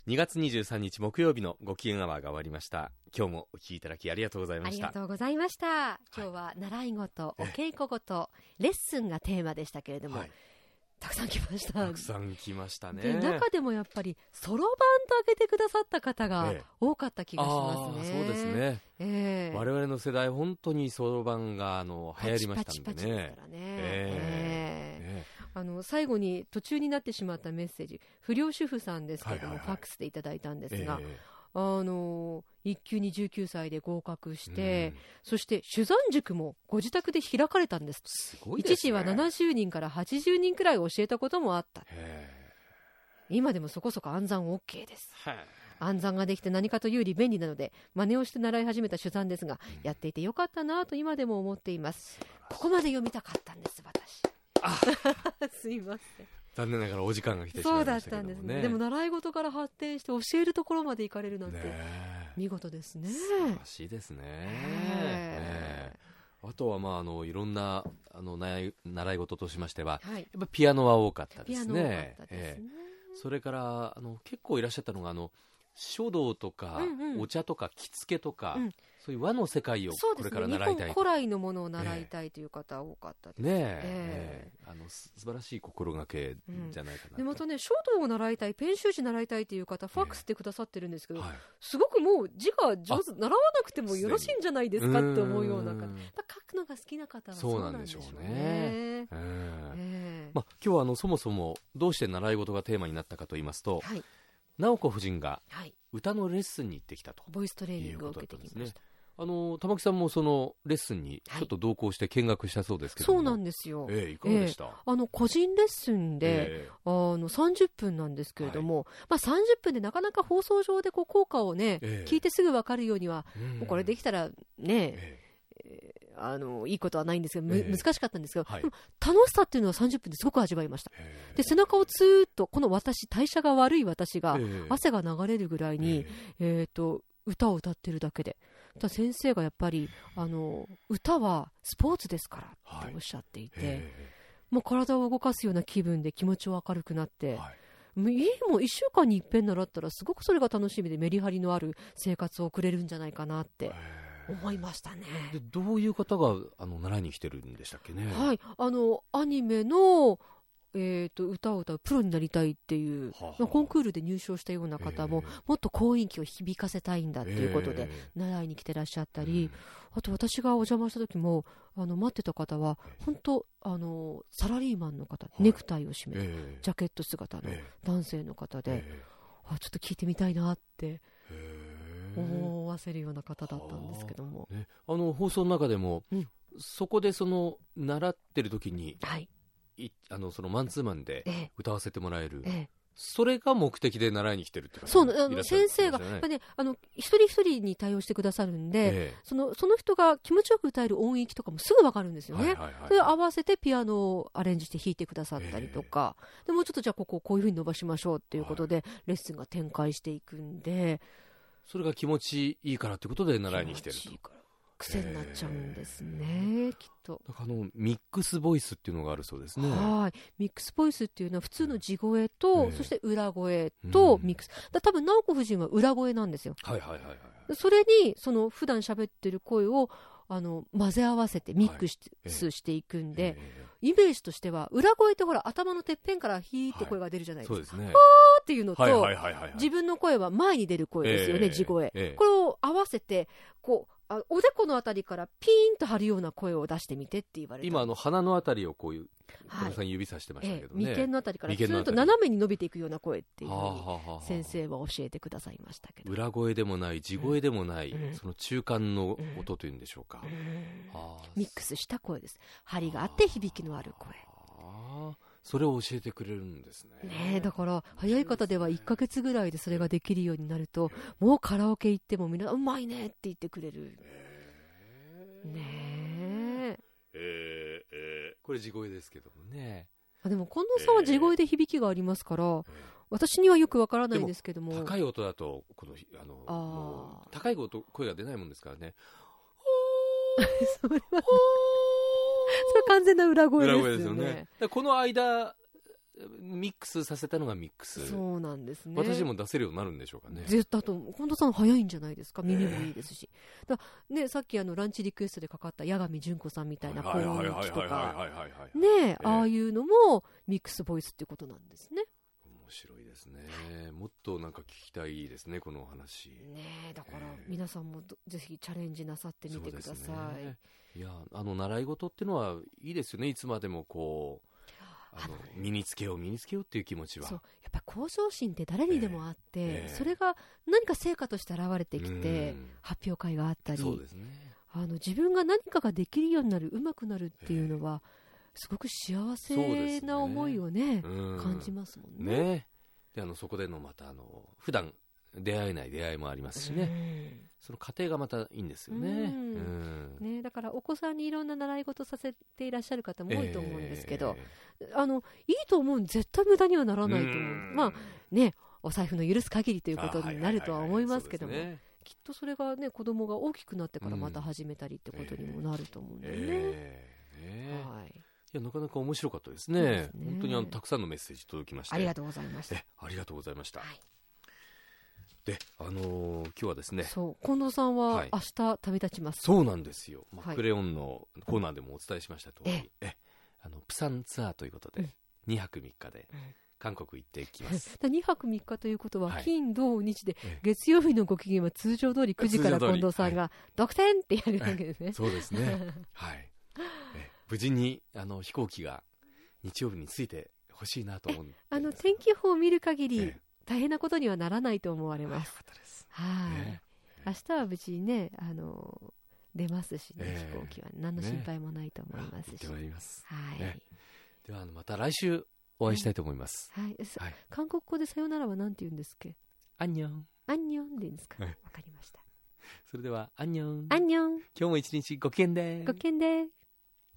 2月23日木曜日のご機嫌アワーが終わりました。今日もお聞きいただきありがとうございました。 ありがとうございました。今日は習い事、お稽古事、レッスンがテーマでしたけれども、たくさん来ました。 たくさん来ましたね。 で中でもやっぱりそろばんと挙げてくださった方が多かった気がしますね。 そうですね、我々の世代本当にそろばんが流行りましたんでね。 パチパチパチですからね。最後に途中になってしまったメッセージ、不良主婦さんですけども、ファックスでいただいたんですが、1級に19歳で合格して、そして珠算塾もご自宅で開かれたんです。 すごいですね。 一時は70人から80人くらい教えたこともあった。今でもそこそこ暗算 OK です。暗算ができて何かと有利便利なので真似をして習い始めた珠算ですが、やっていてよかったなと今でも思っています。ここまで読みたかったんです私。すいません、 残念ながらお時間が来てしまいましたけどもね。 そうだったんですね。でも習い事から発展して教えるところまで行かれるなんて、見事ですね。 素晴らしいですね。あとはいろんな習い事としましては、やっぱピアノは多かったですね。それから結構いらっしゃったのが書道とか、お茶とか着付けとか、そういう和の世界をこれから習いたい、 日本古来のものを習いたいという方多かったですね。素晴らしい心がけじゃないかなと。 でまたね、書道を習いたい、ペン習字習いたいという方ファックスでくださってるんですけど、すごくもう字が上手、習わなくてもよろしいんじゃないですかって思うような方、やっぱ書くのが好きな方はそうなんでしょうね。 今日はそもそもどうして習い事がテーマになったかと言いますと、直子夫人が歌のレッスンに行ってきたと、 ボイストレーニングを受けてきました。 玉木さんもそのレッスンにちょっと同行して見学したそうですけども、 そうなんですよ。 いかがでした？ 個人レッスンで、30分なんですけれども、30分でなかなか放送上で効果をね、聞いてすぐ分かるようには、もうこれできたらね、いいことはないんですけど、難しかったんですけど、でも楽しさっていうのは30分ですごく味わいました。で背中をツーッと、この代謝が悪い私が、汗が流れるぐらいに、歌を歌ってるだけで、先生がやっぱり歌はスポーツですからっておっしゃっていて、もう体を動かすような気分で気持ちを明るくなって、もう1週間に一遍習ったらすごくそれが楽しみでメリハリのある生活を送れるんじゃないかなって思いましたね。 でどういう方が習いに来てるんでしたっけね。 アニメの歌を歌うプロになりたいっていう、コンクールで入賞したような方も、もっと高音域を響かせたいんだっていうことで習いに来てらっしゃったり、あと私がお邪魔した時も待ってた方は本当サラリーマンの方、ネクタイを締めて、ジャケット姿の男性の方で、ちょっと聞いてみたいなって思わせるような方だったんですけども、 放送の中でも、そこで習ってる時に、そのマンツーマンで歌わせてもらえる、それが目的で習いに来てるって方もいらっしゃるんですよね。 先生が、一人一人に対応してくださるんで、その人が気持ちよく歌える音域とかもすぐ分かるんですよね。それを合わせてピアノをアレンジして弾いてくださったりとか、でもうちょっとじゃあこういう風に伸ばしましょうっていうことで、レッスンが展開していくんで、 それが気持ちいいからってことで習いに来てると。 癖になっちゃうんですね、きっと。 ミックスボイスっていうのがあるそうですね。 ミックスボイスっていうのは普通の地声と、そして裏声とミックス、多分直子夫人は裏声なんですよ。それに普段喋ってる声を混ぜ合わせてミックスしていくんで、イメージとしては裏声ってほら頭のてっぺんからヒーって声が出るじゃないですか。っていうのと、自分の声は前に出る声ですよね、地声。これを合わせておでこのあたりからピーンと張るような声を出してみてって言われて、 今鼻のあたりをこういう小野さん指さしてましたけどね、 眉間のあたりからずっと斜めに伸びていくような声っていうふうに先生は教えてくださいましたけど、 裏声でもない地声でもない、その中間の音というんでしょうか、 ミックスした声です。張りがあって響きのある声、 それを教えてくれるんですね。 だから早い方では1ヶ月ぐらいでそれができるようになると、もうカラオケ行ってもみんなうまいねって言ってくれる。 これ地声ですけどもね。 でも近藤さんは地声で響きがありますから、私にはよくわからないんですけども、 高い音だと高い音声が出ないもんですからね。 それは完全な裏声ですよね。 この間ミックスさせたのがミックス。 そうなんですね。 私も出せるようになるんでしょうかね。 絶対と近藤さん早いんじゃないですか。耳もいいですし。だね、さっきランチリクエストでかかった八神純子さんみたいな高音域とかね、ああいうのもミックスボイスっていうことなんですね。 面白いですね。もっとなんか聞きたいですね、このお話。 ね、だから皆さんもぜひチャレンジなさってみてください。ね、 いや、習い事っていうのはいいですよね。いつまでもこう身につけようっていう気持ちは。 そう、やっぱ向上心って誰にでもあって、それが何か成果として現れてきて、発表会があったり、 そうですね、 自分が何かができるようになる、上手くなるっていうのは、すごく幸せな思いをね、感じますもんね。 でそこでのまた普段出会えない出会いもありますしね、その過程がまたいいんですよね。 ね、だからお子さんにいろんな習い事させていらっしゃる方も多いと思うんですけど、いいと思う、絶対無駄にはならないと思う。まあね、お財布の許す限りということになるとは思いますけども、きっとそれがね、子供が大きくなってからまた始めたりってことにもなると思うんだよね。 いや、なかなか面白かったですね。本当にたくさんのメッセージ届きまして、 ありがとうございました。 ありがとうございました。で、今日はですね、 そう、近藤さんは明日旅立ちます。 そうなんですよ。クレヨンのコーナーでもお伝えしました通り、プサンツアーということで、2泊3日で韓国行ってきます。 2泊3日ということは、金土日で、月曜日のご機嫌は通常通り9時から近藤さんが独占ってやるわけですね。 そうですね。はい。無事に飛行機が日曜日に着いてほしいなと思う。 天気予報を見る限り、大変なことにはならないと思われます。明日は無事にね、出ますしね、飛行機は何の心配もないと思いますし。行ってまいります。 ではまた来週お会いしたいと思います。 韓国語でさよならは何て言うんですっけ？ アンニョン。 アンニョンでいいんですか？わかりました。 それではアンニョン。 アンニョン。 今日も一日ご機嫌で。 ご機嫌で。